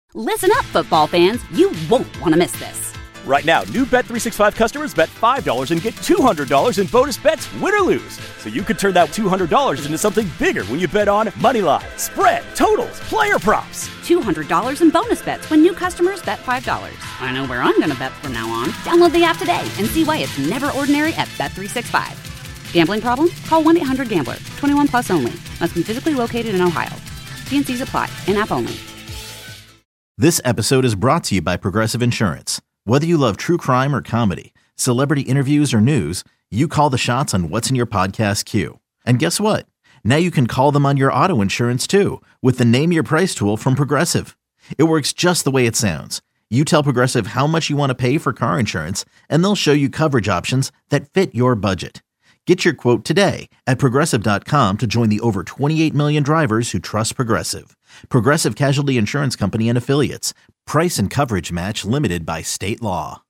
Listen up, football fans. You won't want to miss this. Right now, new Bet365 customers bet $5 and get $200 in bonus bets, win or lose. So you could turn that $200 into something bigger when you bet on moneyline, spread, totals, player props. $200 in bonus bets when new customers bet $5. I know where I'm going to bet from now on. Download the app today and see why it's never ordinary at Bet365. Gambling problem? Call 1-800-GAMBLER. 21 plus only. Must be physically located in Ohio. T&Cs apply. In-app only. This episode is brought to you by Progressive Insurance. Whether you love true crime or comedy, celebrity interviews or news, you call the shots on what's in your podcast queue. And guess what? Now you can call them on your auto insurance too with the Name Your Price tool from Progressive. It works just the way it sounds. You tell Progressive how much you want to pay for car insurance, and they'll show you coverage options that fit your budget. Get your quote today at Progressive.com to join the over 28 million drivers who trust Progressive. Progressive Casualty Insurance Company and Affiliates. Price and coverage match limited by state law.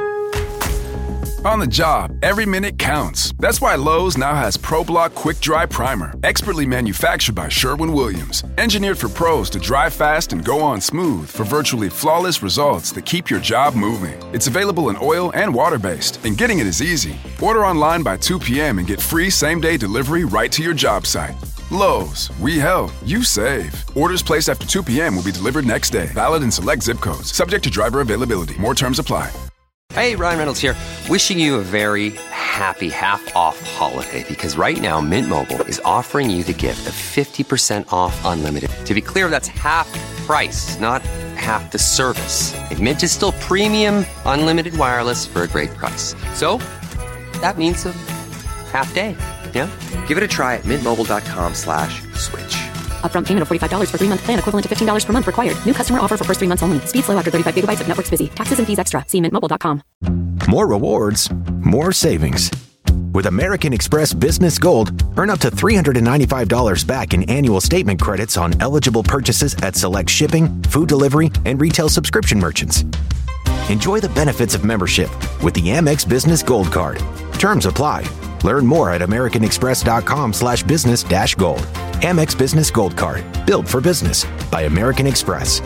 On the job, every minute counts. That's why Lowe's now has ProBlock Quick Dry Primer, expertly manufactured by Sherwin-Williams. Engineered for pros to dry fast and go on smooth for virtually flawless results that keep your job moving. It's available in oil and water-based, and getting it is easy. Order online by 2 p.m. and get free same-day delivery right to your job site. Lowe's, we help, you save. Orders placed after 2 p.m. will be delivered next day. Valid in select zip codes. Subject to driver availability. More terms apply. Hey, Ryan Reynolds here. Wishing you a very happy half-off holiday because right now Mint Mobile is offering you the gift of 50% off unlimited. To be clear, that's half price, not half the service. And Mint is still premium unlimited wireless for a great price. So that means a half day. Yeah? Give it a try at mintmobile.com/switch. Upfront payment of $45 for 3-month plan equivalent to $15 per month required. New customer offer for first 3 months only. Speed slow after 35 gigabytes if network's busy. Taxes and fees extra. See mintmobile.com. More rewards, more savings. With American Express Business Gold, earn up to $395 back in annual statement credits on eligible purchases at select shipping, food delivery, and retail subscription merchants. Enjoy the benefits of membership with the Amex Business Gold Card. Terms apply. Learn more at americanexpress.com/business-gold. Amex Business Gold Card. Built for business by American Express.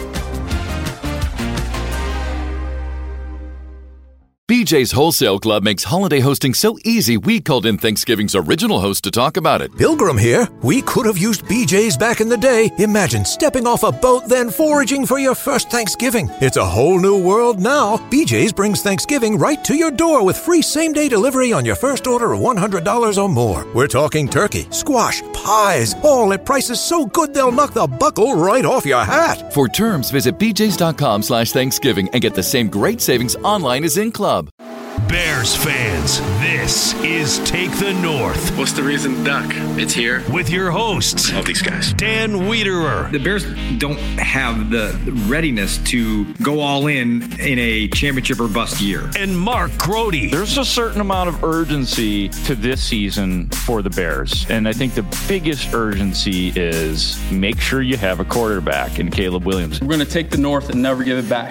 BJ's Wholesale Club makes holiday hosting so easy we called in Thanksgiving's original host to talk about it. Pilgrim here. We could have used BJ's back in the day. Imagine stepping off a boat, then foraging for your first Thanksgiving. It's a whole new world now. BJ's brings Thanksgiving right to your door with free same-day delivery on your first order of $100 or more. We're talking turkey, squash, pies, all at prices so good they'll knock the buckle right off your hat. For terms, visit bjs.com/Thanksgiving and get the same great savings online as in club. Bears fans, this is Take the North. What's the reason, Duck? It's here. With your hosts, all these guys. Dan Wiederer. The Bears don't have the readiness to go all in a championship or bust year. And Mark Grote. There's a certain amount of urgency to this season for the Bears. And I think the biggest urgency is make sure you have a quarterback in Caleb Williams. We're going to take the North and never give it back.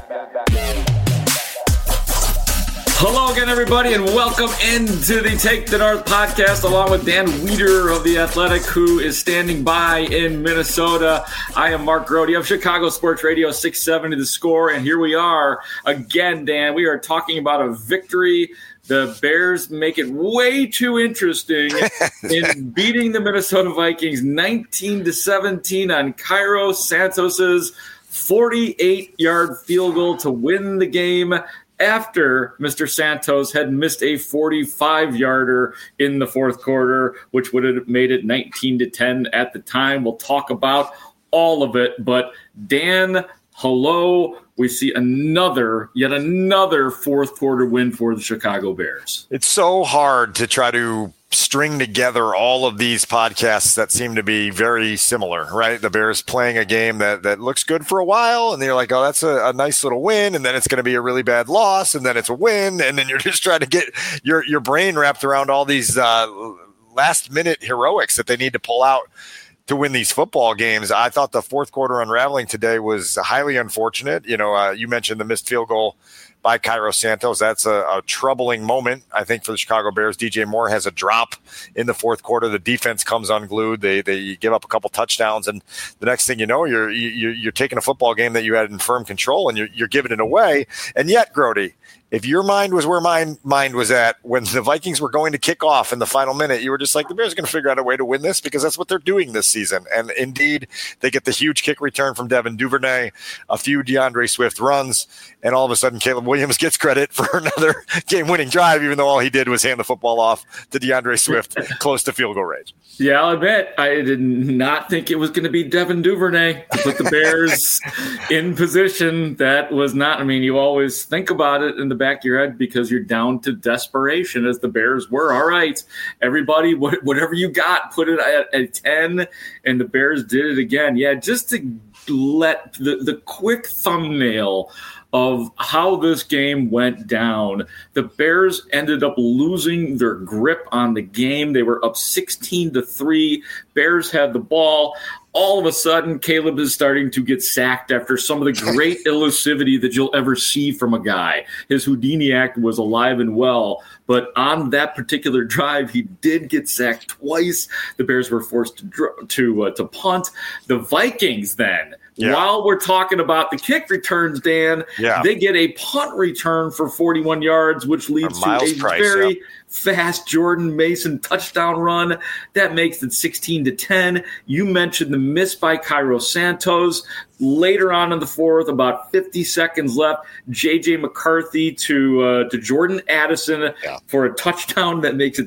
Hello again, everybody, and welcome into the Take the North podcast, along with Dan Wiederer of The Athletic, who is standing by in Minnesota. I am Mark Grote of Chicago Sports Radio 670 The Score, and here we are again, Dan. We are talking about a victory. The Bears make it way too interesting in beating the Minnesota Vikings 19-17 on Cairo Santos's 48-yard field goal to win the game, after Mr. Santos had missed a 45-yarder in the fourth quarter, which would have made it 19-10 at the time. We'll talk about all of it. But Dan, hello. We see yet another fourth quarter win for the Chicago Bears. It's so hard to try to string together all of these podcasts that seem to be very similar, right? The Bears playing a game that looks good for a while, and you're like, oh, that's a nice little win, and then it's going to be a really bad loss, and then it's a win, and then you're just trying to get your brain wrapped around all these last-minute heroics that they need to pull out to win these football games. I thought the fourth quarter unraveling today was highly unfortunate. You mentioned the missed field goal by Cairo Santos. That's a troubling moment, I think, for the Chicago Bears. DJ Moore has a drop in the fourth quarter. The defense comes unglued. They give up a couple touchdowns, and the next thing you know, you're taking a football game that you had in firm control, and you're giving it away. And yet, Grody, if your mind was where my mind was at when the Vikings were going to kick off in the final minute, you were just like, the Bears are going to figure out a way to win this because that's what they're doing this season. And indeed, they get the huge kick return from Devin Duvernay, a few DeAndre Swift runs, and all of a sudden Caleb Williams gets credit for another game-winning drive, even though all he did was hand the football off to DeAndre Swift close to field goal range. Yeah, I'll admit, I did not think it was going to be Devin Duvernay to put the Bears in position. That was not, you always think about it in the back of your head because you're down to desperation as the Bears were. All right, everybody, whatever you got, put it at 10, and the Bears did it again. Yeah, just to let the quick thumbnail of how this game went down. The Bears ended up losing their grip on the game. They were up 16-3. Bears had the ball. All of a sudden, Caleb is starting to get sacked after some of the great elusivity that you'll ever see from a guy. His Houdini act was alive and well, but on that particular drive, he did get sacked twice. The Bears were forced to punt. The Vikings then, while we're talking about the kick returns, Dan, they get a punt return for 41 yards, which leads to a very fast Jordan Mason touchdown run. That makes it 16-10. You mentioned the miss by Cairo Santos. Later on in the fourth, about 50 seconds left, J.J. McCarthy to Jordan Addison for a touchdown that makes it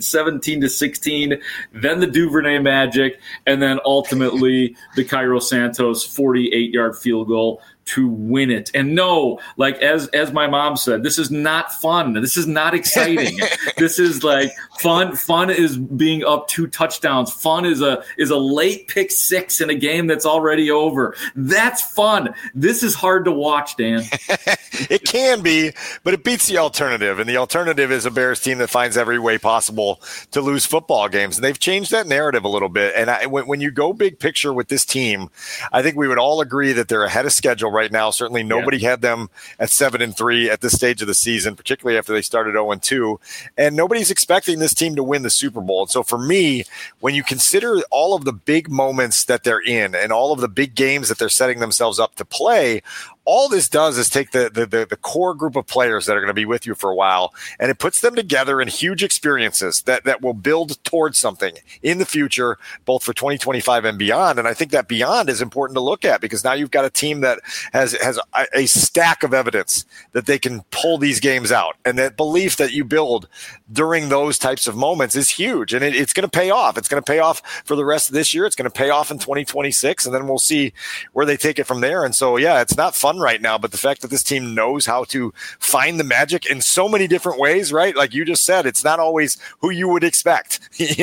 17-16. Then the Duvernay magic, and then ultimately the Cairo Santos 48-yard field goal to win it. And no, like as my mom said, this is not fun. This is not exciting. This is like fun. Fun is being up 2 touchdowns. Fun is a late pick 6 in a game that's already over. That's fun. This is hard to watch, Dan. It can be, but it beats the alternative. And the alternative is a Bears team that finds every way possible to lose football games. And they've changed that narrative a little bit. And when you go big picture with this team, I think we would all agree that they're ahead of schedule right now. Certainly nobody had them at 7-3 at this stage of the season, particularly after they started 0-2. And nobody's expecting this team to win the Super Bowl. And so for me, when you consider all of the big moments that they're in and all of the big games that they're setting themselves up to play, all this does is take the core group of players that are going to be with you for a while, and it puts them together in huge experiences that will build towards something in the future, both for 2025 and beyond. And I think that beyond is important to look at because now you've got a team that has a stack of evidence that they can pull these games out. And that belief that you build during those types of moments is huge, and it's going to pay off. It's going to pay off for the rest of this year. It's going to pay off in 2026, and then we'll see where they take it from there. And so, yeah, it's not fun right now, but the fact that this team knows how to find the magic in so many different ways, right? Like you just said, it's not always who you would expect.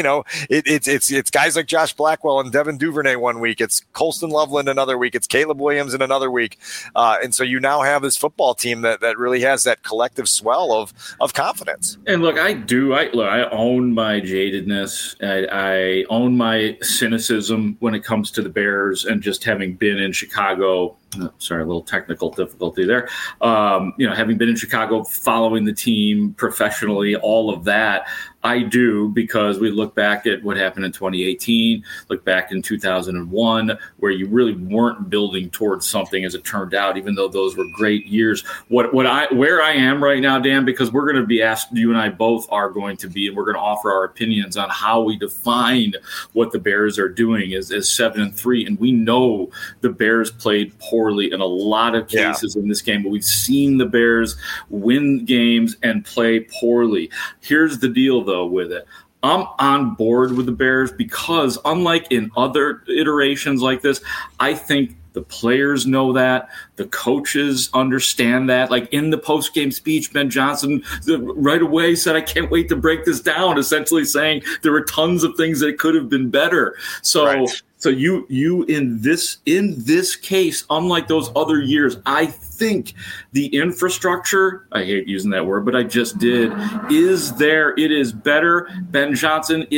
It's guys like Josh Blackwell and Devin Duvernay one week. It's Colston Loveland another week. It's Caleb Williams in another week. And so you now have this football team that really has that collective swell of confidence. And look, I own my jadedness. I own my cynicism when it comes to the Bears, and just having been in Chicago. Sorry, a little technical difficulty there. Having been in Chicago, following the team professionally, all of that, I do, because we look back at what happened in 2018, look back in 2001, where you really weren't building towards something as it turned out, even though those were great years. Where I am right now, Dan, because we're going to be asked, you and I both are going to be, and we're going to offer our opinions on how we define what the Bears are doing as 7-3. And we know the Bears played poorly in a lot of cases in this game, but we've seen the Bears win games and play poorly. Here's the deal, though, with it. I'm on board with the Bears because, unlike in other iterations like this, I think the players know that. The coaches understand that. Like in the post-game speech, Ben Johnson right away said, "I can't wait to break this down," essentially saying there were tons of things that could have been better. So. Right. So you in this case, unlike those other years, I think the infrastructure, I hate using that word, but I just did, is there. It is better. Ben Johnson is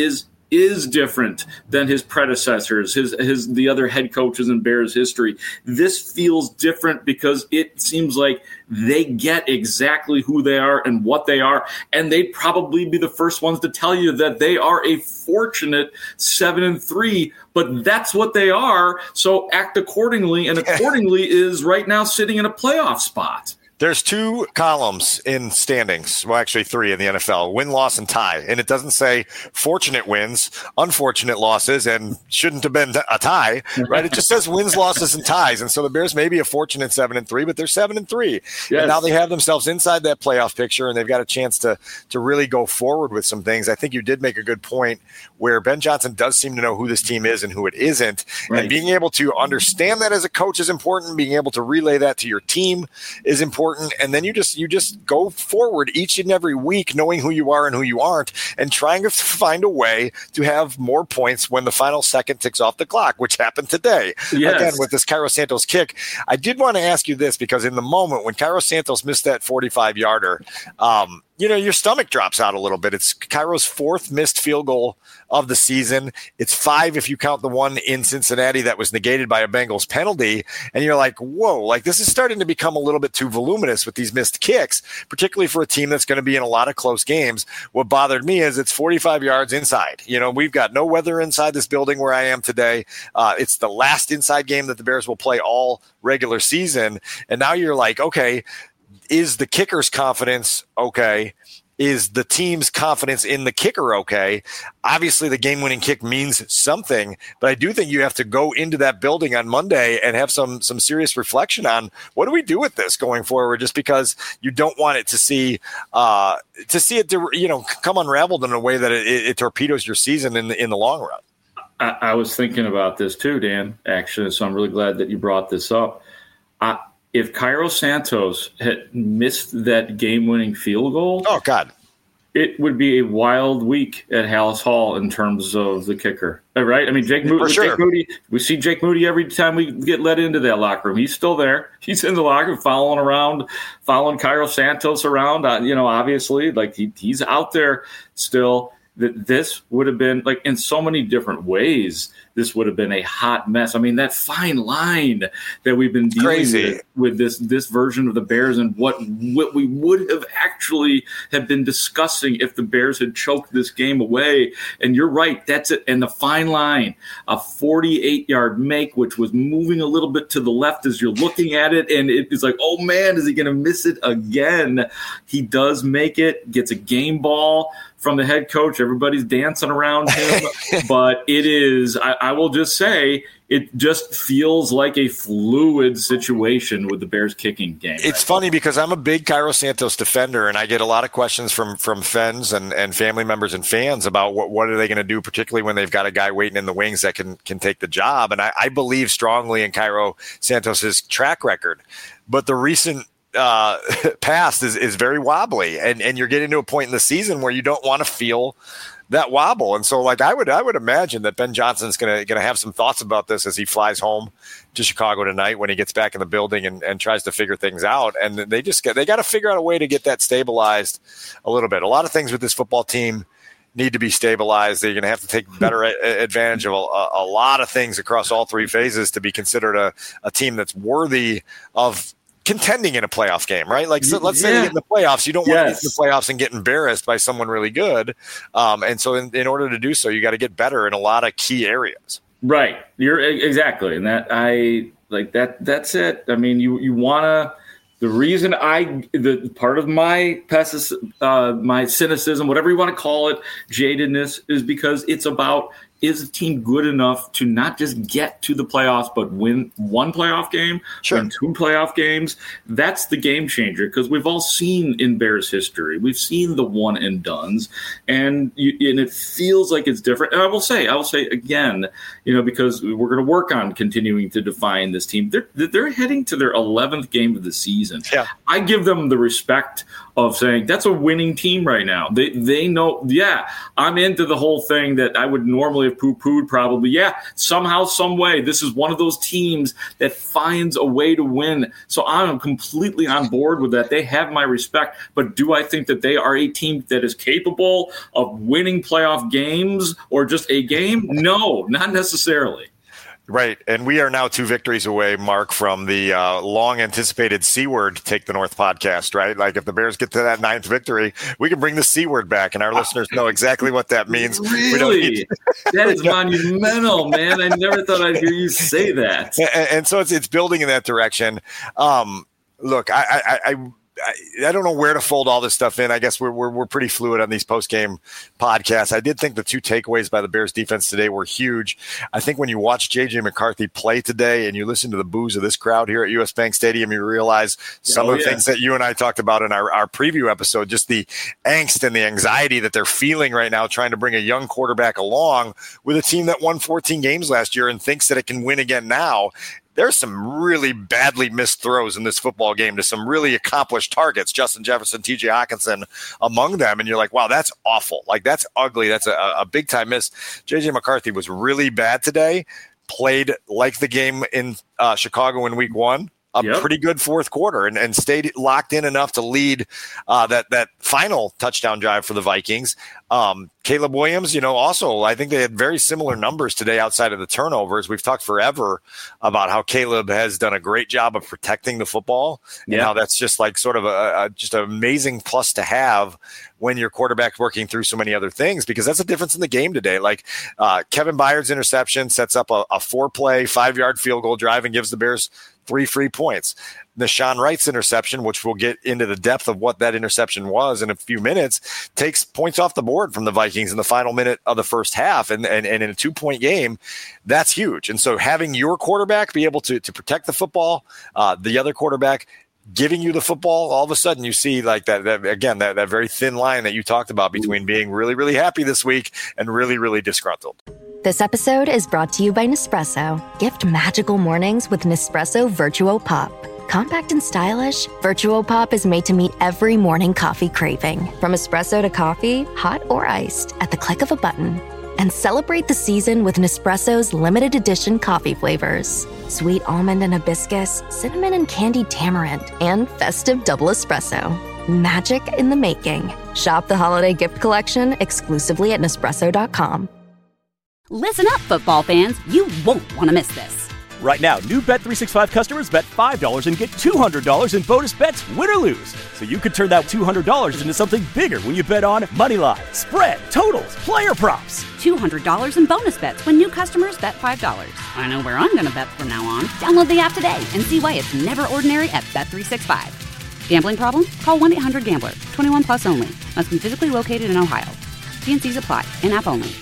is different than his predecessors, the other head coaches in Bears history. This feels different because it seems like they get exactly who they are and what they are, and they'd probably be the first ones to tell you that they are a fortunate 7-3, but that's what they are. So act accordingly, and accordingly is right now sitting in a playoff spot. There's 2 columns in standings. Well, actually 3 in the NFL: win, loss, and tie. And it doesn't say fortunate wins, unfortunate losses, and shouldn't have been a tie, right? It just says wins, losses, and ties. And so the Bears may be a fortunate 7-3, but they're 7-3. Yes. And now they have themselves inside that playoff picture, and they've got a chance to really go forward with some things. I think you did make a good point where Ben Johnson does seem to know who this team is and who it isn't. Right. And being able to understand that as a coach is important. Being able to relay that to your team is important. And then you just go forward each and every week knowing who you are and who you aren't, and trying to find a way to have more points when the final second ticks off the clock, which happened today. Yes. Again, with this Cairo Santos kick. I did want to ask you this, because in the moment when Cairo Santos missed that 45-yarder, your stomach drops out a little bit. It's Cairo's 4th missed field goal of the season. It's 5 if you count the one in Cincinnati that was negated by a Bengals penalty. And you're like, whoa, like this is starting to become a little bit too voluminous with these missed kicks, particularly for a team that's going to be in a lot of close games. What bothered me is it's 45 yards inside. We've got no weather inside this building where I am today. It's the last inside game that the Bears will play all regular season. And now you're like, okay, is the kicker's confidence okay? Is the team's confidence in the kicker okay? Obviously, the game-winning kick means something, but I do think you have to go into that building on Monday and have some serious reflection on what do we do with this going forward, just because you don't want it to see it come unraveled in a way that it torpedoes your season in the long run. I was thinking about this too, Dan, actually, so I'm really glad that you brought this up. If Cairo Santos had missed that game-winning field goal, oh God, it would be a wild week at Hallis Hall in terms of the kicker, right? I mean, Jake Moody. We see Jake Moody every time we get let into that locker room. He's still there. He's in the locker room, following Cairo Santos around. Obviously, like he's out there still. That this would have been, like, in so many different ways, this would have been a hot mess. I mean, that fine line that we've been dealing with this version of the Bears, and what we would have actually have been discussing if the Bears had choked this game away. And you're right, that's it. And the fine line, a 48-yard make, which was moving a little bit to the left as you're looking at it, and it's like, oh man, is he going to miss it again? He does make it, gets a game ball from the head coach. Everybody's dancing around him. But it is, I will just say, it just feels like a fluid situation with the Bears kicking game. It's funny because I'm a big Cairo Santos defender, and I get a lot of questions from friends and family members and fans about what are they going to do, particularly when they've got a guy waiting in the wings that can take the job. And I believe strongly in Cairo Santos's track record. But the recent past is very wobbly, and you're getting to a point in the season where you don't want to feel that wobble. And so, like, I would imagine that Ben Johnson's going to have some thoughts about this as he flies home to Chicago tonight when he gets back in the building and tries to figure things out. And they got to figure out a way to get that stabilized a little bit. A lot of things with this football team need to be stabilized. They're going to have to take better advantage of a lot of things across all 3 phases to be considered a team that's worthy of contending in a playoff game, right? Like, so let's say they get in the playoffs. You don't want to get in the playoffs and get embarrassed by someone really good. And so in order to do so, you got to get better in a lot of key areas. Right. You're exactly. And that's it. I mean, you want to, the reason the part of my my cynicism, whatever you want to call it, jadedness, is because it's about, is the team good enough to not just get to the playoffs, but win 1 playoff game, win 2 playoff games? That's the game changer, because we've all seen in Bears history, we've seen the one and dones, and it feels like it's different. And I will say again, because we're going to work on continuing to define this team. They're heading to their 11th game of the season. Yeah. I give them the respect of saying that's a winning team right now. They know, I'm into the whole thing that I would normally have poo-pooed probably. Yeah, somehow, some way, this is one of those teams that finds a way to win. So I'm completely on board with that. They have my respect. But do I think that they are a team that is capable of winning playoff games or just a game? No, not necessarily. Right. And we are now 2 victories away, Mark, from the long-anticipated C-Word Take the North podcast, right? Like if the Bears get to that 9th victory, we can bring the C-Word back, and our listeners know exactly what that means. Really? That is monumental, man. I never thought I'd hear you say that. And so it's building in that direction. Look, I don't know where to fold all this stuff in. I guess we're pretty fluid on these post-game podcasts. I did think the 2 takeaways by the Bears defense today were huge. I think when you watch J.J. McCarthy play today and you listen to the boos of this crowd here at US Bank Stadium, you realize some of the things that you and I talked about in our preview episode, just the angst and the anxiety that they're feeling right now trying to bring a young quarterback along with a team that won 14 games last year and thinks that it can win again now. There's some really badly missed throws in this football game to some really accomplished targets, Justin Jefferson, TJ Hockenson among them. And you're like, wow, that's awful. Like, that's ugly. That's a big-time miss. J.J. McCarthy was really bad today, played like the game in Chicago in week 1. Pretty good fourth quarter and stayed locked in enough to lead that final touchdown drive for the Vikings. Caleb Williams, also, I think they had very similar numbers today outside of the turnovers. We've talked forever about how Caleb has done a great job of protecting the football and how that's just like sort of just an amazing plus to have when your quarterback's working through so many other things, because that's a difference in the game today. Like Kevin Byard's interception sets up a 4-play, 5-yard field goal drive and gives the Bears 3 free points. Nashawn Wright's interception, which we'll get into the depth of what that interception was in a few minutes, takes points off the board from the Vikings in the final minute of the first half. And in a 2-point game, that's huge. And so having your quarterback be able to protect the football, the other quarterback giving you the football, all of a sudden you see like that very thin line that you talked about between being really, really happy this week and really, really disgruntled. This episode is brought to you by Nespresso. Gift magical mornings with Nespresso Virtuo Pop. Compact and stylish, Virtuo Pop is made to meet every morning coffee craving. From espresso to coffee, hot or iced, at the click of a button. And celebrate the season with Nespresso's limited edition coffee flavors. Sweet almond and hibiscus, cinnamon and candied tamarind, and festive double espresso. Magic in the making. Shop the holiday gift collection exclusively at Nespresso.com. Listen up, football fans. You won't want to miss this. Right now, new Bet365 customers bet $5 and get $200 in bonus bets, win or lose. So you could turn that $200 into something bigger when you bet on moneyline, spread, totals, player props. $200 in bonus bets when new customers bet $5. I know where I'm going to bet from now on. Download the app today and see why it's never ordinary at Bet365. Gambling problem? Call 1-800-GAMBLER. 21 plus only. Must be physically located in Ohio. T&Cs apply. In-app only.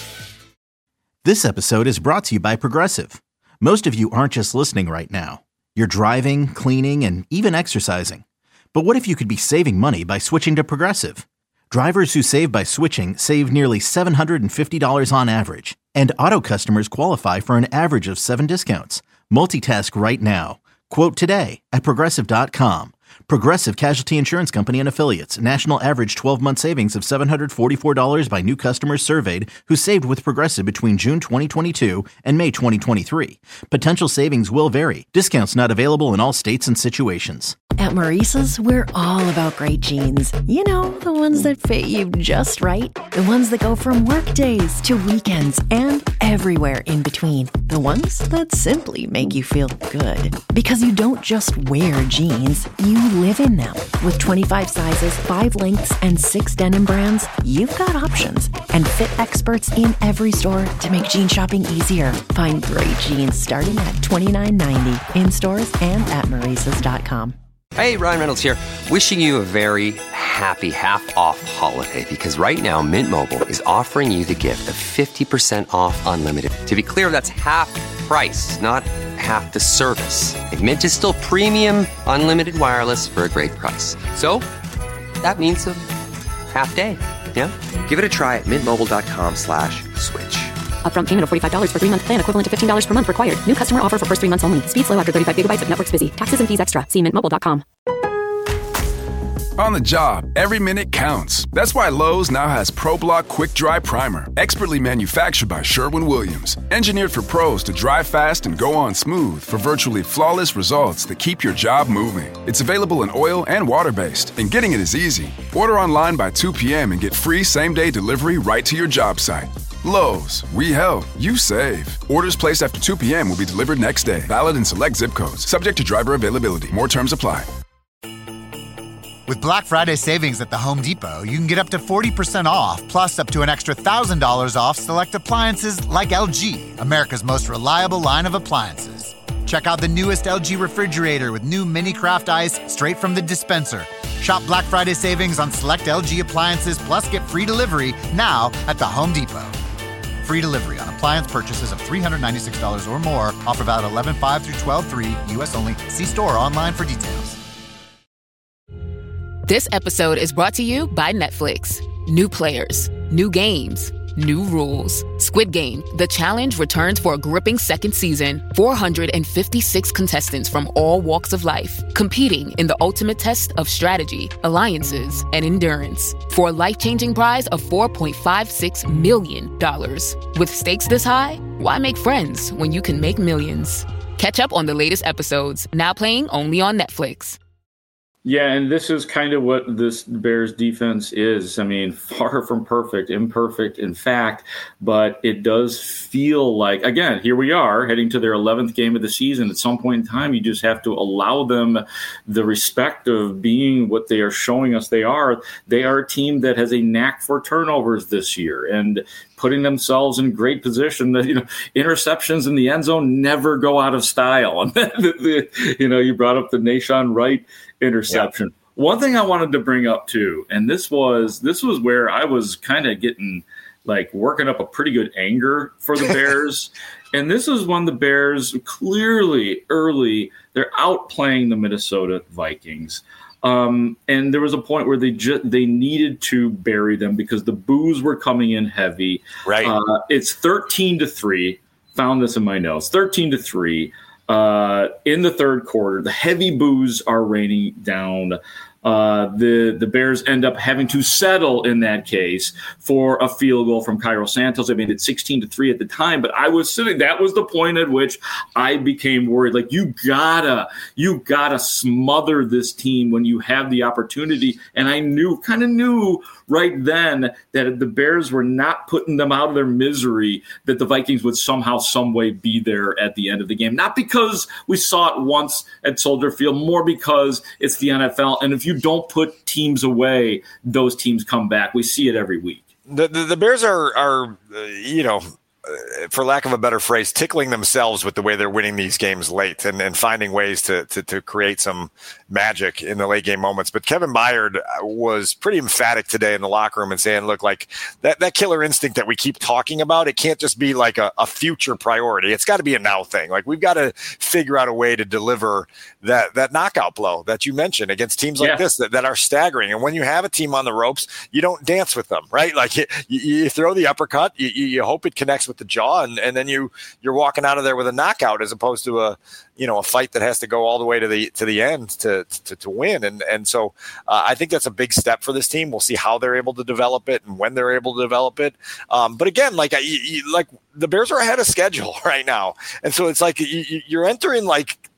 This episode is brought to you by Progressive. Most of you aren't just listening right now. You're driving, cleaning, and even exercising. But what if you could be saving money by switching to Progressive? Drivers who save by switching save nearly $750 on average. And auto customers qualify for an average of 7 discounts. Multitask right now. Quote today at Progressive.com. Progressive Casualty Insurance Company and Affiliates. National average 12-month savings of $744 by new customers surveyed who saved with Progressive between June 2022 and May 2023. Potential savings will vary. Discounts not available in all states and situations. At Maurice's, we're all about great jeans. You know, the ones that fit you just right. The ones that go from work days to weekends and everywhere in between. The ones that simply make you feel good. Because you don't just wear jeans, you live in them. With 25 sizes, 5 lengths, and 6 denim brands, you've got options. And fit experts in every store to make jean shopping easier. Find great jeans starting at $29.90 in stores and at Maurices.com. Hey, Ryan Reynolds here, wishing you a very happy half-off holiday, because right now Mint Mobile is offering you the gift of 50% off unlimited. To be clear, that's half price, not half the service. And Mint is still premium unlimited wireless for a great price. So that means a half day, yeah? Give it a try at mintmobile.com/switch. Upfront payment of $45 for 3-month plan equivalent to $15 per month required. New customer offer for first 3 months only. Speed slow after 35 gigabytes if network's busy. Taxes and fees extra. See mintmobile.com. On the job, every minute counts. That's why Lowe's now has ProBlock Quick Dry Primer, expertly manufactured by Sherwin-Williams. Engineered for pros to dry fast and go on smooth for virtually flawless results that keep your job moving. It's available in oil and water-based, and getting it is easy. Order online by 2 p.m. and get free same-day delivery right to your job site. Lowe's, we help, you save. Orders placed after 2 p.m. will be delivered next day. Valid in select zip codes. Subject to driver availability. More terms apply. With Black Friday savings at the Home Depot, you can get up to 40% off, plus up to an extra $1,000 off select appliances like LG, America's most reliable line of appliances. Check out the newest LG refrigerator with new mini craft ice straight from the dispenser. Shop Black Friday savings on select LG appliances, plus get free delivery now at the Home Depot. Free delivery on appliance purchases of $396 or more. Offer valid 11/5 through 12/3, U.S. only. See store or online for details. This episode is brought to you by Netflix. New players, new games, new rules. Squid Game, The Challenge returns for a gripping second season. 456 contestants from all walks of life, competing in the ultimate test of strategy, alliances, and endurance. For a life-changing prize of $4.56 million. With stakes this high, why make friends when you can make millions? Catch up on the latest episodes, now playing only on Netflix. Yeah, and this is kind of what this Bears defense is. I mean, far from perfect, imperfect, in fact, but it does feel like, again, here we are heading to their 11th game of the season. At some point in time, you just have to allow them the respect of being what they are showing us they are. They are a team that has a knack for turnovers this year and putting themselves in great position. That, interceptions in the end zone never go out of style. And you brought up the Nahshon Wright interception. Yeah. One thing I wanted to bring up too, and this was where I was kind of getting working up a pretty good anger for the Bears. And this is when the Bears clearly early, they're outplaying the Minnesota Vikings. And there was a point where they needed to bury them because the boos were coming in heavy. Right. It's 13-3. Found this in my notes. 13-3. In the third quarter, the heavy boos are raining down. The Bears end up having to settle in that case for a field goal from Cairo Santos. I made it 16-3 at the time, but I was sitting. That was the point at which I became worried. You gotta smother this team when you have the opportunity. And I kind of knew right then that if the Bears were not putting them out of their misery, that the Vikings would somehow, some way be there at the end of the game. Not because we saw it once at Soldier Field, more because it's the NFL. And if you don't put teams away, those teams come back. We see it every week. The Bears are for lack of a better phrase, tickling themselves with the way they're winning these games late and finding ways to create some magic in the late game moments. But Kevin Byard was pretty emphatic today in the locker room and saying, look, that killer instinct that we keep talking about, it can't just be a future priority. It's got to be a now thing. We've got to figure out a way to deliver that knockout blow that you mentioned against teams like this that are staggering. And when you have a team on the ropes, you don't dance with them, right? You throw the uppercut, you hope it connects with the jaw, and then you're walking out of there with a knockout, as opposed to a fight that has to go all the way to the end to win. And so I think that's a big step for this team. We'll see how they're able to develop it and when they're able to develop it. But again, the Bears are ahead of schedule right now, and so it's you're entering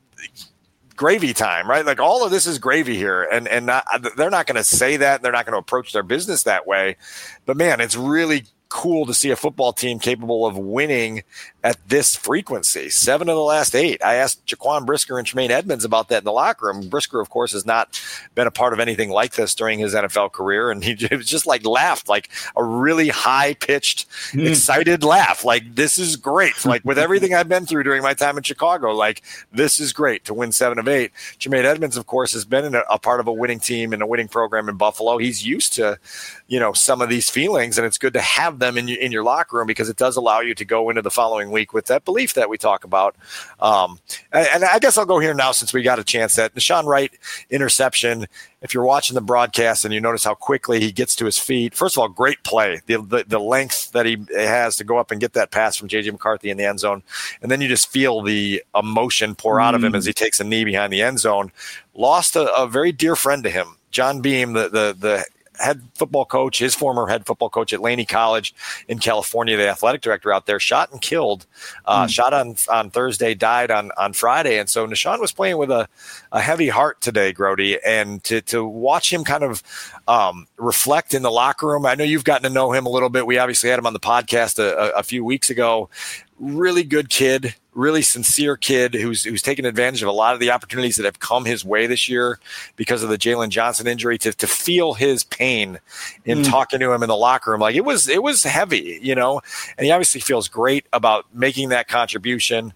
gravy time, right? All of this is gravy here, and they're not going to say that. They're not going to approach their business that way. But man, it's really cool to see a football team capable of winning at this frequency. 7 of the last 8. I asked Jaquan Brisker and Tremaine Edmonds about that in the locker room. Brisker, of course, has not been a part of anything like this during his NFL career, and he just laughed, a really high-pitched, excited laugh. This is great. With everything I've been through during my time in Chicago, this is great to win 7 of 8. Tremaine Edmonds, of course, has been a part of a winning team and a winning program in Buffalo. He's used to, some of these feelings, and it's good to have them in your locker room because it does allow you to go into the following week with that belief that we talk about. And I guess I'll go here now since we got a chance. That Nahshon Wright interception, if you're watching the broadcast and you notice how quickly he gets to his feet, first of all, great play. The length that he has to go up and get that pass from J.J. McCarthy in the end zone. And then you just feel the emotion pour out of him as he takes a knee behind the end zone. Lost a very dear friend to him John Beam, the head football coach, his former head football coach at Laney College in California, the athletic director out there, shot and killed, shot on Thursday, died on Friday. And so Nahshon was playing with a heavy heart today, Grote, and to watch him kind of reflect in the locker room. I know you've gotten to know him a little bit. We obviously had him on the podcast a few weeks ago. Really good kid, really sincere kid who's taken advantage of a lot of the opportunities that have come his way this year because of the Jalen Johnson injury. To feel his pain in talking to him in the locker room, like it was heavy, and he obviously feels great about making that contribution.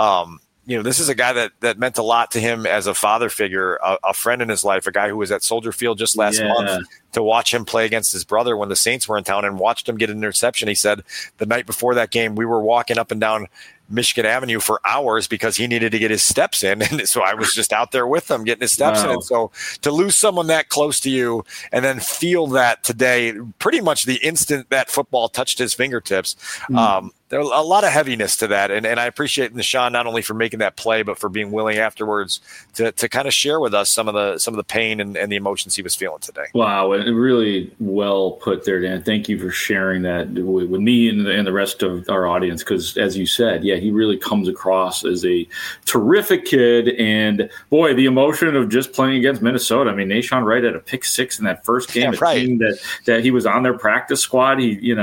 This is a guy that meant a lot to him as a father figure, a friend in his life, a guy who was at Soldier Field just last month to watch him play against his brother when the Saints were in town and watched him get an interception. He said the night before that game, we were walking up and down Michigan Avenue for hours because he needed to get his steps in. And so I was just out there with him getting his steps in. And so to lose someone that close to you and then feel that today, pretty much the instant that football touched his fingertips, there's a lot of heaviness to that. And I appreciate Nahshon not only for making that play, but for being willing afterwards to kind of share with us some of the pain and the emotions he was feeling today. Wow. And really well put there, Dan. Thank you for sharing that with me and the rest of our audience. Because as you said, he really comes across as a terrific kid. And boy, the emotion of just playing against Minnesota. I mean, Nahshon Wright had a pick 6 in that first game. Team that he was on their practice squad.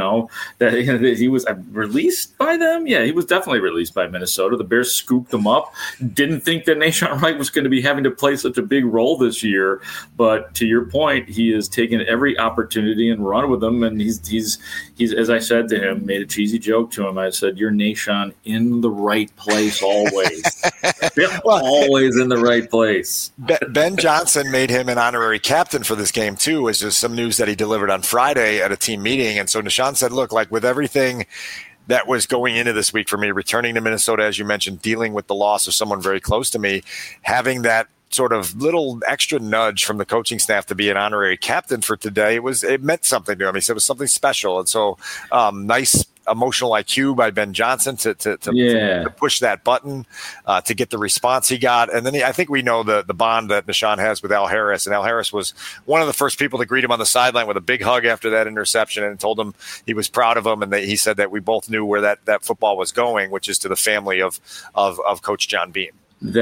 That he was released by them. Yeah, he was definitely released by Minnesota. The Bears scooped him up. Didn't think that Nahshon Wright was going to be having to play such a big role this year. But to your point, he has taken every opportunity and run with them. And he's as I said to him, made a cheesy joke to him. I said, "You're Nahshon in the right place always." Always in the right place. Ben Johnson made him an honorary captain for this game too, which is some news that he delivered on Friday at a team meeting. And so Nahshon said, "Look, like with everything that was going into this week for me, returning to Minnesota, as you mentioned, dealing with the loss of someone very close to me, having that sort of little extra nudge from the coaching staff to be an honorary captain for today, it meant something to him." He said it was something special. And so nice emotional IQ by Ben Johnson to push that button, to get the response he got. And then I think we know the bond that Nahshon has with Al Harris. And Al Harris was one of the first people to greet him on the sideline with a big hug after that interception and told him he was proud of him. And he said that we both knew where that football was going, which is to the family of Coach John Beam.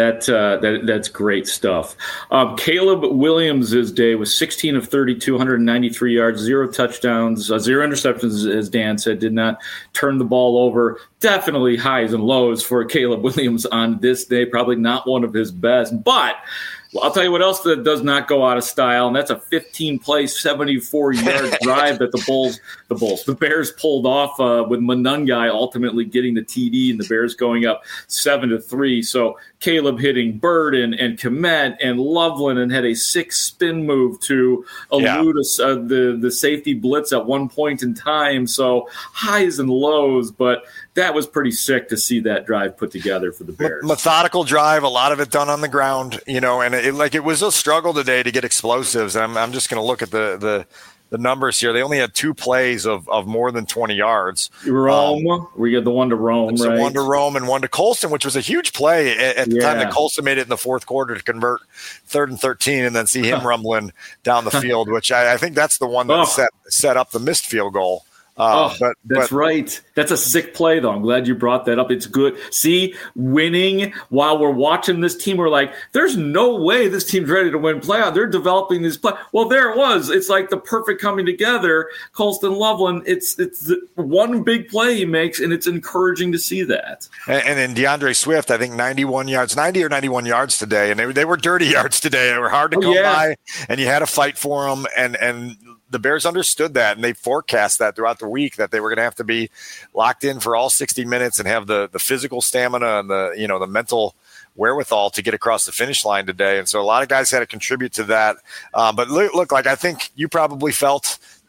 That's great stuff. Caleb Williams' day was 16 of 32, 193 yards, 0 touchdowns, 0 interceptions, as Dan said, did not turn the ball over. Definitely highs and lows for Caleb Williams on this day. Probably not one of his best, but I'll tell you what else that does not go out of style, and that's a 15-play, 74-yard drive that the Bears pulled off with Monungai ultimately getting the TD and the Bears going up 7-3. So Caleb hitting Bird and Kmet and Loveland and had a 6-spin move to elude the safety blitz at one point in time. So highs and lows, but that was pretty sick to see that drive put together for the Bears. Methodical drive, a lot of it done on the ground, and it was a struggle today to get explosives. And I'm just going to look at the numbers here. They only had 2 plays of more than 20 yards. Rome, we got the one to Rome, right? One to Rome and one to Colston, which was a huge play at the time that Colston made it in the fourth quarter to convert 3rd and 13 and then see him rumbling down the field, which I think that's the one that set up the missed field goal. That's right. That's a sick play, though. I'm glad you brought that up. It's good. See, winning while we're watching this team, we're like, there's no way this team's ready to win playoff. They're developing this play. Well, there it was. It's like the perfect coming together. Colston Loveland, it's the one big play he makes, and it's encouraging to see that. And then DeAndre Swift, I think 90 or 91 yards today, and they were dirty yards today. They were hard to come by, and you had to fight for them, and the Bears understood that, and they forecast that throughout the week that they were going to have to be locked in for all 60 minutes and have the physical stamina and the mental wherewithal to get across the finish line today. And so a lot of guys had to contribute to that. But look, like I think you probably felt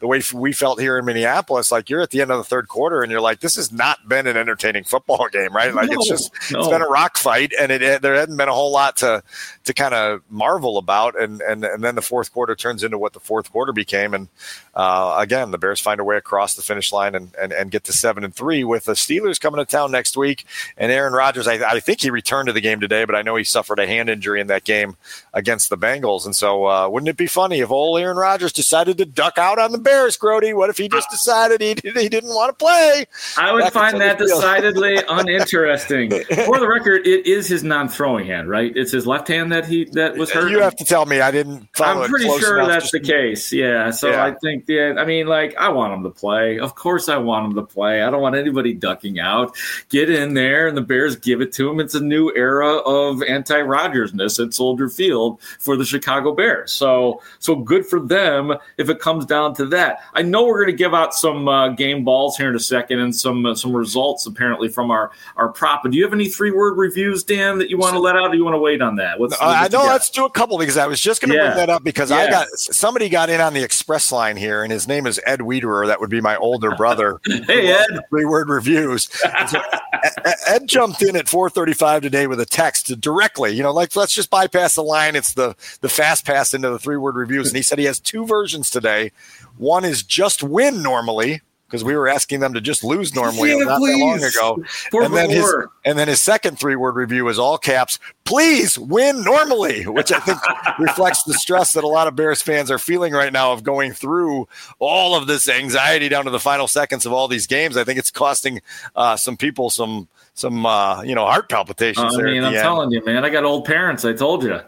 the way we felt here in Minneapolis, like you're at the end of the third quarter and you're like, this has not been an entertaining football game, right? Like it's been a rock fight, and there hadn't been a whole lot to kind of marvel about. And then the fourth quarter turns into what the fourth quarter became. And again, the Bears find a way across the finish line and get to 7-3 with the Steelers coming to town next week. And Aaron Rodgers, I think he returned to the game today, but I know he suffered a hand injury in that game against the Bengals. And so wouldn't it be funny if old Aaron Rodgers decided to duck out on the Bears, Grody? What if he just decided he didn't want to play? I would find that decidedly uninteresting. For the record, it is his non-throwing hand, right? It's his left hand that was hurt. You have to tell me. I didn't follow. I'm pretty sure that's the case. Yeah. So Yeah. I think I want him to play. Of course I want him to play. I don't want anybody ducking out. Get in there, and the Bears give it to him. It's a new era of anti-Rodgersness at Soldier Field for the Chicago Bears. So good for them if it comes down to that. I know we're going to give out some game balls here in a second and some results apparently from our prop. But do you have any 3-word reviews, Dan, that you want to let out, or you want to wait on that? I know. Let's do a couple, because I was just going to bring that up because somebody got in on the express line here, and his name is Ed Wiederer. That would be my older brother. Hey, Ed. 3-word reviews. So, Ed jumped in at 4:35 today with a text directly. Let's just bypass the line. It's the fast pass into the 3-word reviews, and he said he has 2 versions today. One is just win normally, because we were asking them to just lose normally not that long ago. And then his second 3-word review is all caps, please win normally, which I think reflects the stress that a lot of Bears fans are feeling right now of going through all of this anxiety down to the final seconds of all these games. I think it's costing some people some heart palpitations. I'm telling you, man, I got old parents. I told you.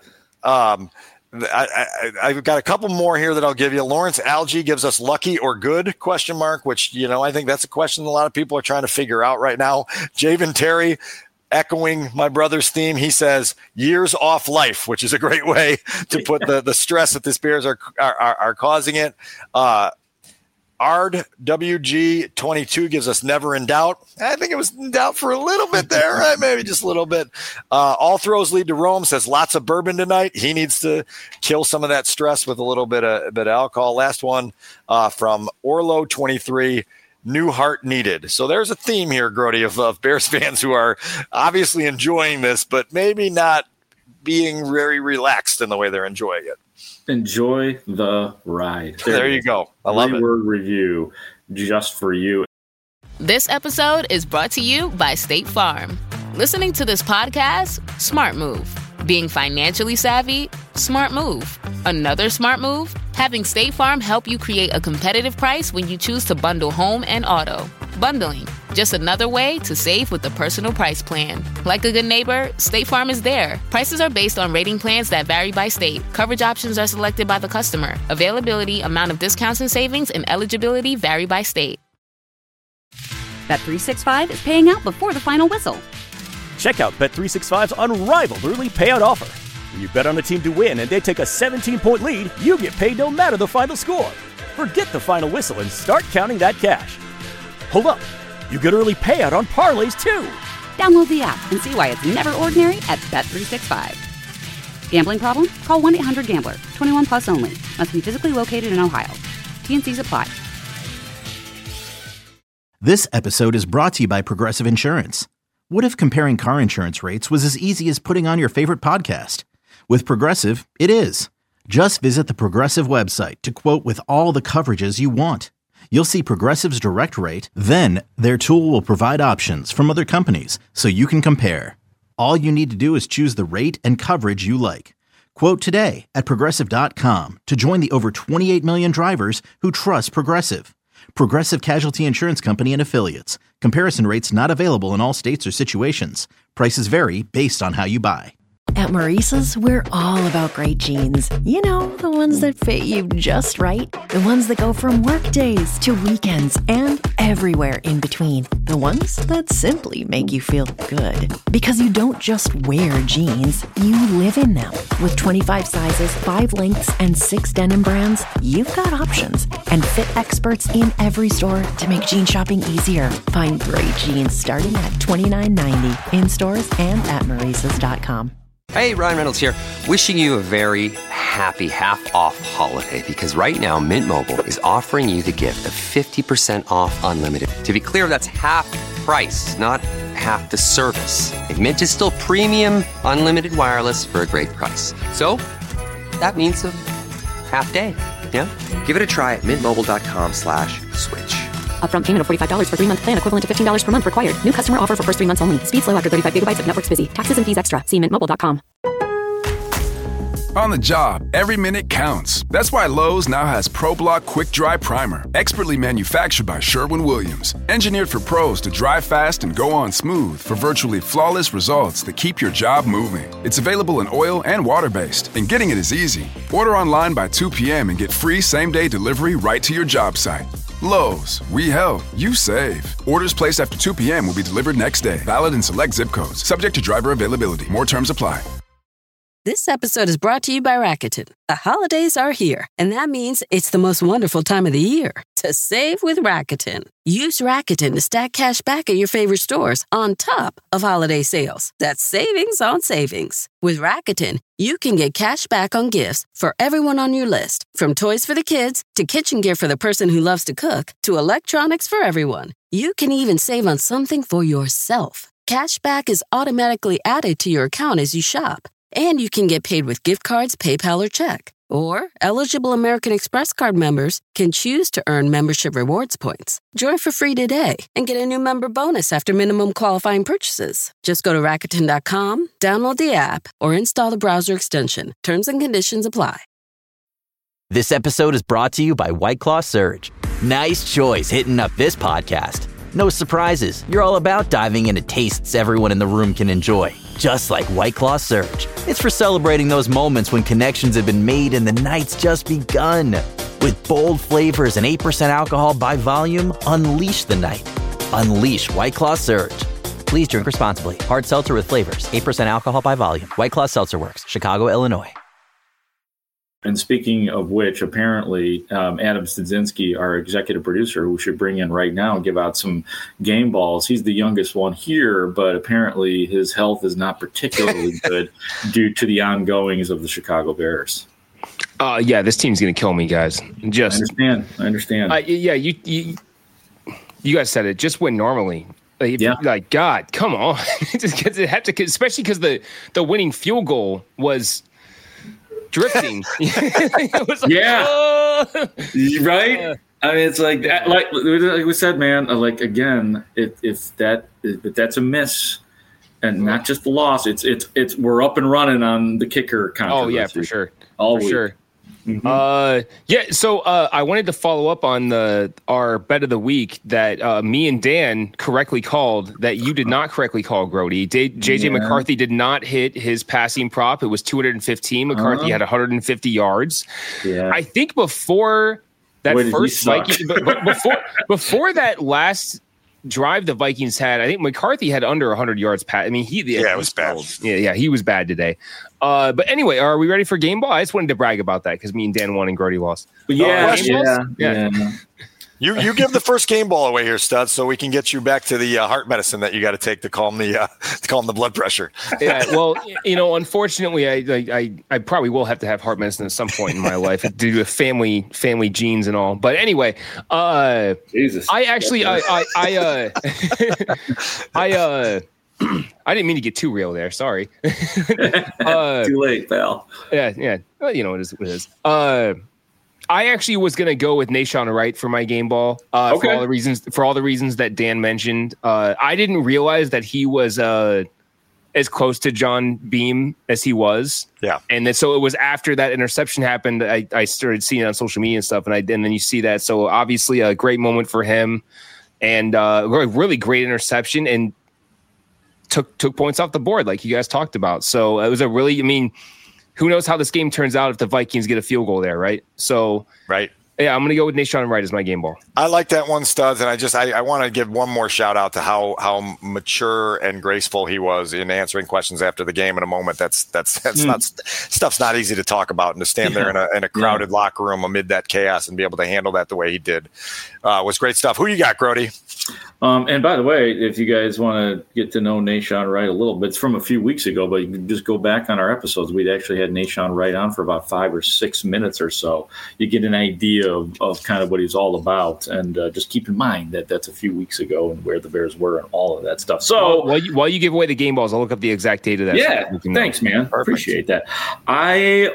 I've got a couple more here that I'll give you. Lawrence Algie gives us lucky or good ? Which, I think that's a question a lot of people are trying to figure out right now. Javen Terry, echoing my brother's theme, he says years off life, which is a great way to put the stress that this Bears are causing it. Ard WG22 gives us never in doubt. I think it was in doubt for a little bit there, right? Maybe just a little bit. All throws lead to Rome says lots of bourbon tonight. He needs to kill some of that stress with a little bit of alcohol. Last one from Orlo 23. New heart needed. So there's a theme here, Grody, of Bears fans who are obviously enjoying this, but maybe not being very relaxed in the way they're enjoying it. Enjoy the ride. There you go. I love it. 3-word review just for you. This episode is brought to you by State Farm. Listening to this podcast? Smart move. Being financially savvy? Smart move. Another smart move? Having State Farm help you create a competitive price when you choose to bundle home and auto. Bundling, just another way to save with the Personal Price Plan. Like a good neighbor, State Farm is there. Prices are based on rating plans that vary by state. Coverage options are selected by the customer. Availability, amount of discounts and savings, and eligibility vary by state. Bet365 is paying out before the final whistle. Check out Bet365's unrivaled early payout offer. When you bet on a team to win and they take a 17-point lead, you get paid no matter the final score. Forget the final whistle and start counting that cash. Hold up. You get early payout on parlays, too. Download the app and see why it's never ordinary at Bet365. Gambling problem? Call 1-800-GAMBLER. 21 plus only. Must be physically located in Ohio. T&Cs apply. This episode is brought to you by Progressive Insurance. What if comparing car insurance rates was as easy as putting on your favorite podcast? With Progressive, it is. Just visit the Progressive website to quote with all the coverages you want. You'll see Progressive's direct rate, then their tool will provide options from other companies so you can compare. All you need to do is choose the rate and coverage you like. Quote today at Progressive.com to join the over 28 million drivers who trust Progressive. Progressive Casualty Insurance Company and Affiliates. Comparison rates not available in all states or situations. Prices vary based on how you buy. At Maurice's, we're all about great jeans. You know, the ones that fit you just right. The ones that go from work days to weekends and everywhere in between. The ones that simply make you feel good. Because you don't just wear jeans, you live in them. With 25 sizes, 5 lengths, and 6 denim brands, you've got options. And fit experts in every store to make jean shopping easier. Find great jeans starting at $29.90 in stores and at Maurices.com. Hey, Ryan Reynolds here, wishing you a very happy half-off holiday because right now Mint Mobile is offering you the gift of 50% off unlimited. To be clear, that's half price, not half the service. And Mint is still premium unlimited wireless for a great price. So that means a half day. Yeah? Give it a try at mintmobile.com/switch. Upfront payment of $45 for 3-month plan equivalent to $15 per month required. New customer offer for first 3 months only. Speed slow after 35 gigabytes if network's busy. Taxes and fees extra. See mintmobile.com. On the job, every minute counts. That's why Lowe's now has ProBlock Quick Dry Primer, expertly manufactured by Sherwin-Williams. Engineered for pros to dry fast and go on smooth for virtually flawless results that keep your job moving. It's available in oil and water-based, and getting it is easy. Order online by 2 p.m. and get free same-day delivery right to your job site. Lowe's, we help, you save. Orders placed after 2 p.m. will be delivered next day. Valid in select zip codes. Subject to driver availability. More terms apply. This episode is brought to you by Rakuten. The holidays are here, and that means it's the most wonderful time of the year to save with Rakuten. Use Rakuten to stack cash back at your favorite stores on top of holiday sales. That's savings on savings. With Rakuten, you can get cash back on gifts for everyone on your list, from toys for the kids to kitchen gear for the person who loves to cook to electronics for everyone. You can even save on something for yourself. Cash back is automatically added to your account as you shop. And you can get paid with gift cards, PayPal, or check. Or eligible American Express card members can choose to earn membership rewards points. Join for free today and get a new member bonus after minimum qualifying purchases. Just go to Rakuten.com, download the app, or install the browser extension. Terms and conditions apply. This episode is brought to you by White Claw Surge. Nice choice hitting up this podcast. No surprises. You're all about diving into tastes everyone in the room can enjoy. Just like White Claw Surge. It's for celebrating those moments when connections have been made and the night's just begun. With bold flavors and 8% alcohol by volume, unleash the night. Unleash White Claw Surge. Please drink responsibly. Hard seltzer with flavors. 8% alcohol by volume. White Claw Seltzer Works. Chicago, Illinois. And speaking of which, apparently Adam Studzinski, our executive producer, who should bring in right now and give out some game balls. He's the youngest one here, but apparently his health is not particularly good due to the ongoings of the Chicago Bears. Yeah, this team's going to kill me, guys. Just I understand. Yeah, you guys said it. Just win normally. Like, God, come on. Especially because the winning field goal was drifting. It was like, right? I mean, it's like that. Like we said, man. Like again, if that's a miss, and not just the loss, it's we're up and running on the kicker controversy. Oh yeah, for sure, sure. Mm-hmm. So I wanted to follow up on our bet of the week that me and Dan correctly called that you did not correctly call, Grody. JJ McCarthy did not hit his passing prop. It was 215. McCarthy had 150 yards. Yeah. I think before that first Viking, before that last drive the Vikings had, I think McCarthy had under 100 yards. I mean, it was bad. Yeah, he was bad today. But anyway, are we ready for game ball? I just wanted to brag about that because me and Dan won and Grody lost. Yeah. You give the first game ball away here, Stud, so we can get you back to the heart medicine that you got to take to calm the blood pressure. Yeah, well, unfortunately, I probably will have to have heart medicine at some point in my life due to family genes and all. But anyway, Jesus, I actually I didn't mean to get too real there. Sorry. Too late, pal. Yeah. Well, it is what it is. I actually was going to go with Nahshon Wright for my game ball for all the reasons that Dan mentioned. I didn't realize that he was as close to John Beam as he was. Yeah. And then, so it was after that interception happened, I started seeing it on social media and stuff, and then you see that. So obviously a great moment for him, and really great interception, and took points off the board like you guys talked about. So it was who knows how this game turns out if the Vikings get a field goal there, right? So right. Yeah, I'm going to go with Nahshon Wright as my game ball. I like that one, Studs, and I want to give one more shout out to how mature and graceful he was in answering questions after the game. In a moment, that's not stuff's not easy to talk about, and to stand there in a crowded locker room amid that chaos and be able to handle that the way he did was great stuff. Who you got, Grody? And by the way, if you guys want to get to know Nahshon Wright a little bit, it's from a few weeks ago, but you can just go back on our episodes. We'd actually had Nahshon Wright on for about 5 or 6 minutes or so. You get an idea of kind of what he's all about, and just keep in mind that that's a few weeks ago and where the Bears were and all of that stuff. So while you give away the game balls, I'll look up the exact date of that. Yeah, thanks, man. Perfect. Appreciate that. I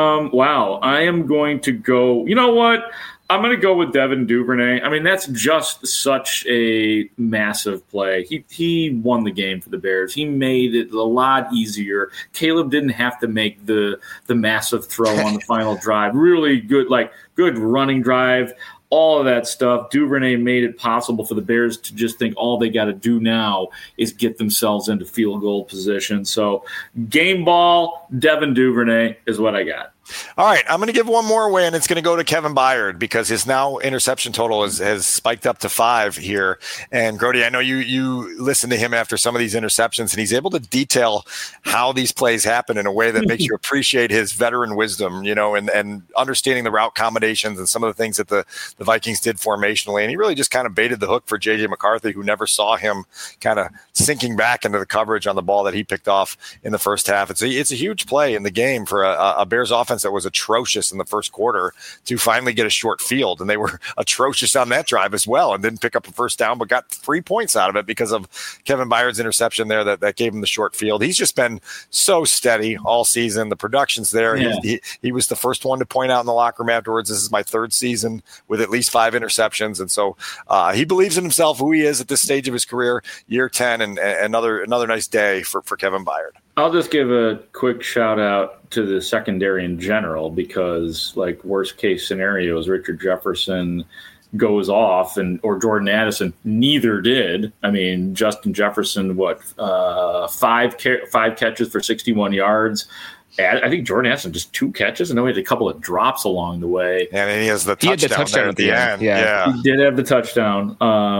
am going to go. You know what? I'm going to go with Devin Duvernay. I mean, that's just such a massive play. He won the game for the Bears. He made it a lot easier. Caleb didn't have to make the massive throw on the final drive. Really good running drive, all of that stuff. Duvernay made it possible for the Bears to just think all they got to do now is get themselves into field goal position. So game ball, Devin Duvernay is what I got. All right, I'm going to give one more away, and it's going to go to Kevin Byard because his now interception total has spiked up to 5 here. And Grody, I know you listen to him after some of these interceptions, and he's able to detail how these plays happen in a way that makes you appreciate his veteran wisdom, and understanding the route combinations and some of the things that the Vikings did formationally. And he really just kind of baited the hook for J.J. McCarthy, who never saw him kind of sinking back into the coverage on the ball that he picked off in the first half. It's a huge play in the game for a Bears offense that was atrocious in the first quarter to finally get a short field. And they were atrocious on that drive as well and didn't pick up a first down, but got 3 points out of it because of Kevin Byard's interception there that gave him the short field. He's just been so steady all season. The production's there. Yeah. He was the first one to point out in the locker room afterwards, this is my 3rd season with at least 5 interceptions. And so he believes in himself, who he is at this stage of his career, year 10, and another nice day for Kevin Byard. I'll just give a quick shout out to the secondary in general because, worst case scenarios, Richard Jefferson goes off or Jordan Addison neither did. I mean, Justin Jefferson, 5 catches for 61 yards. I think Jordan Addison just 2 catches. I know he had a couple of drops along the way. And he has the touchdown there at the end. Yeah. He did have the touchdown.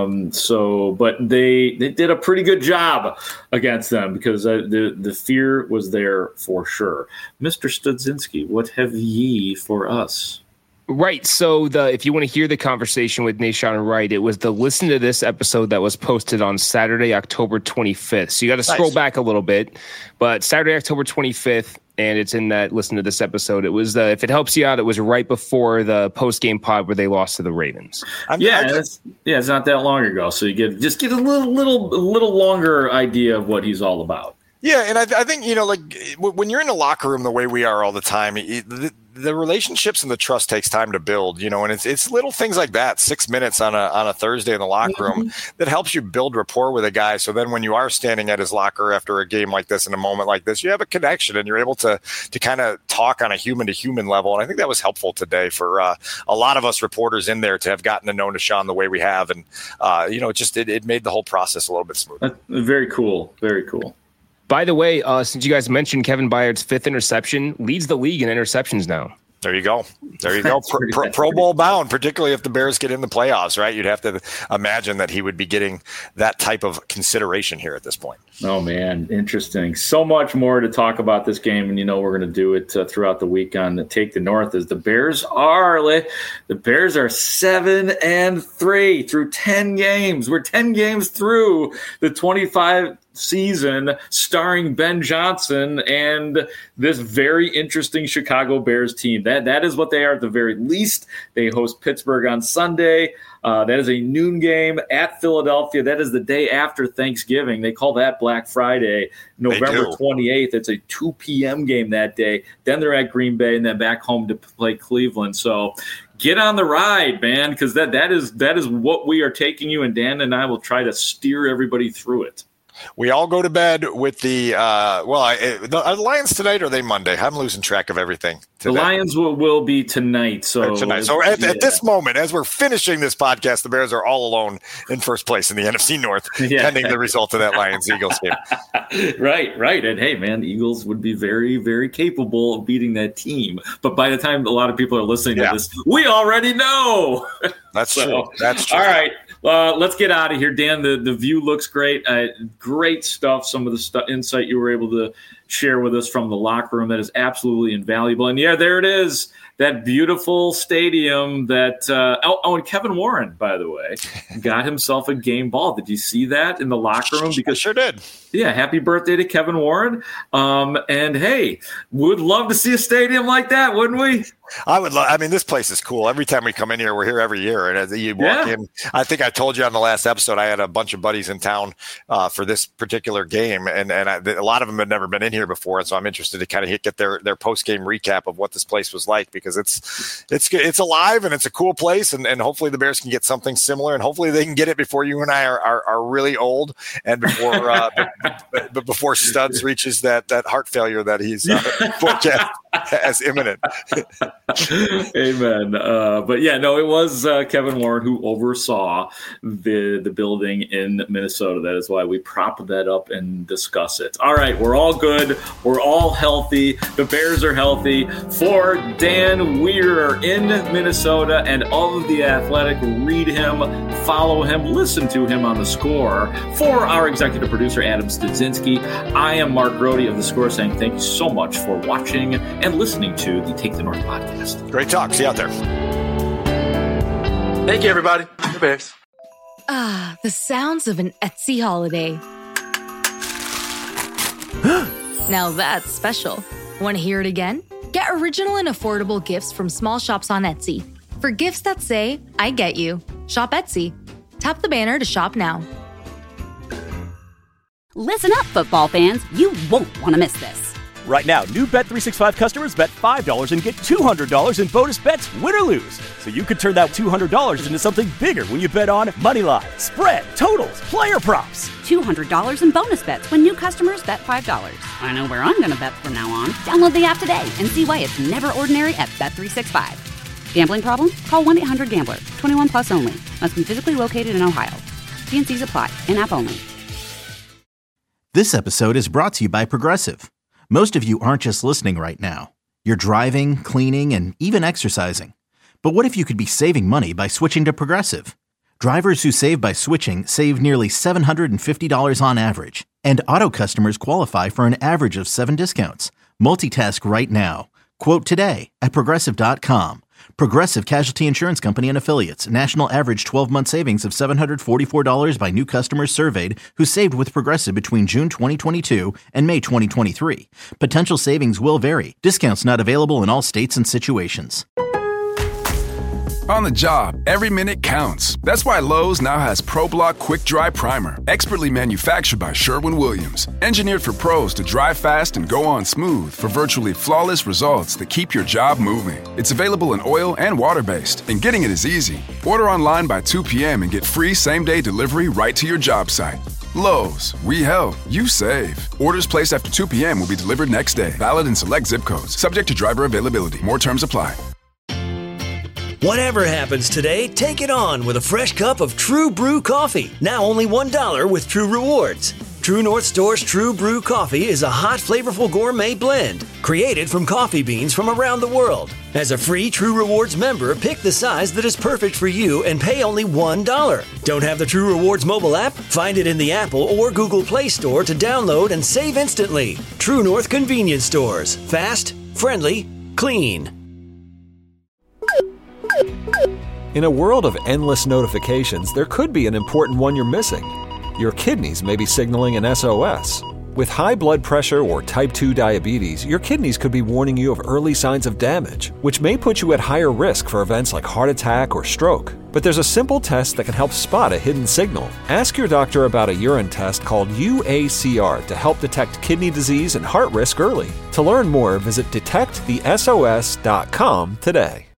But they did a pretty good job against them because the fear was there for sure. Mr. Studzinski, what have ye for us? Right. So if you want to hear the conversation with Nahshon Wright, it was the listen to this episode that was posted on Saturday, October 25th. So you got to scroll back a little bit, but Saturday, October 25th, and it's in that listen to this episode. It was if it helps you out, it was right before the post game pod where they lost to the Ravens. It's not that long ago. So you get a little longer idea of what he's all about. Yeah, and I think, when you're in a locker room the way we are all the time, the relationships and the trust takes time to build, and it's little things like that, 6 minutes on a Thursday in the locker room that helps you build rapport with a guy. So then when you are standing at his locker after a game like this, in a moment like this, you have a connection and you're able to kind of talk on a human to human level. And I think that was helpful today for a lot of us reporters in there to have gotten to know Nahshon the way we have. And, it made the whole process a little bit smoother. Very cool. Very cool. By the way, since you guys mentioned Kevin Byard's 5th interception, leads the league in interceptions now. There you go. Pro Bowl bound, particularly if the Bears get in the playoffs, right? You'd have to imagine that he would be getting that type of consideration here at this point. Oh, man. Interesting. So much more to talk about this game, and we're going to do it throughout the week on Take the North. As the Bears are 7-3 through 10 games. We're 10 games through the 25 season starring Ben Johnson and this very interesting Chicago Bears team. That is what they are at the very least. They host Pittsburgh on Sunday. That is a noon game at Philadelphia. That is the day after Thanksgiving. They call that Black Friday, November 28th. It's a 2 p.m. game that day. Then they're at Green Bay and then back home to play Cleveland. So get on the ride, man, because that is what we are taking you, and Dan and I will try to steer everybody through it. We all go to bed with the are the Lions tonight or are they Monday? I'm losing track of everything today. The Lions will be tonight. So at this moment, as we're finishing this podcast, the Bears are all alone in first place in the NFC North, pending the result of that Lions-Eagles game. Right. And hey, man, the Eagles would be very, very capable of beating that team. But by the time a lot of people are listening to this, we already know. That's true. That's true. All right. Let's get out of here, Dan. The view looks great. Great stuff. Some of the insight you were able to share with us from the locker room that is absolutely invaluable. And there it is, that beautiful stadium that and Kevin Warren, by the way, got himself a game ball. Did you see that in the locker room? Because sure did. Yeah, happy birthday to Kevin Warren. And hey, would love to see a stadium like that, wouldn't we? I would love. I mean, this place is cool. Every time we come in here, we're here every year. And as you walk in, I think I told you on the last episode, I had a bunch of buddies in town for this particular game, and a lot of them had never been in here before. And so I'm interested to kind of get their post game recap of what this place was like, because it's alive and it's a cool place, and hopefully the Bears can get something similar, and hopefully they can get it before you and I are really old, and before Studs reaches that heart failure that he's forecast as imminent. Amen. But yeah, no, it was Kevin Warren who oversaw the building in Minnesota. That is why we prop that up and discuss it. All right, we're all good. We're all healthy. The Bears are healthy. For Dan Weeder in Minnesota and all of The Athletic, read him, follow him, listen to him on The Score. For our executive producer, Adam Studzinski, I am Mark Grody of The Score, saying thank you so much for watching and listening to the Take the North podcast. Great talk. See you out there. Thank you, everybody. The Bears. Ah, the sounds of an Etsy holiday. Now that's special. Want to hear it again? Get original and affordable gifts from small shops on Etsy. For gifts that say, I get you. Shop Etsy. Tap the banner to shop now. Listen up, football fans. You won't want to miss this. Right now, new Bet365 customers bet $5 and get $200 in bonus bets, win or lose. So you could turn that $200 into something bigger when you bet on Moneyline, spread, totals, player props. $200 in bonus bets when new customers bet $5. I know where I'm going to bet from now on. Download the app today and see why it's never ordinary at Bet365. Gambling problem? Call 1-800-GAMBLER. 21 plus only. Must be physically located in Ohio. T&Cs apply. In-app only. This episode is brought to you by Progressive. Most of you aren't just listening right now. You're driving, cleaning, and even exercising. But what if you could be saving money by switching to Progressive? Drivers who save by switching save nearly $750 on average. And auto customers qualify for an average of 7 discounts. Multitask right now. Quote today at Progressive.com. Progressive Casualty Insurance Company and Affiliates. National average 12-month savings of $744 by new customers surveyed who saved with Progressive between June 2022 and May 2023. Potential savings will vary. Discounts not available in all states and situations. On the job, every minute counts. That's why Lowe's now has ProBlock Quick Dry Primer, expertly manufactured by Sherwin-Williams. Engineered for pros to dry fast and go on smooth for virtually flawless results that keep your job moving. It's available in oil and water-based, and getting it is easy. Order online by 2 p.m. and get free same-day delivery right to your job site. Lowe's, we help, you save. Orders placed after 2 p.m. will be delivered next day. Valid in select zip codes. Subject to driver availability. More terms apply. Whatever happens today, take it on with a fresh cup of True Brew coffee. Now only $1 with True Rewards. True North Store's True Brew coffee is a hot, flavorful gourmet blend created from coffee beans from around the world. As a free True Rewards member, pick the size that is perfect for you and pay only $1. Don't have the True Rewards mobile app? Find it in the Apple or Google Play Store to download and save instantly. True North Convenience Stores. Fast, friendly, clean. In a world of endless notifications, there could be an important one you're missing. Your kidneys may be signaling an SOS. With high blood pressure or type 2 diabetes, your kidneys could be warning you of early signs of damage, which may put you at higher risk for events like heart attack or stroke. But there's a simple test that can help spot a hidden signal. Ask your doctor about a urine test called UACR to help detect kidney disease and heart risk early. To learn more, visit detectthesos.com today.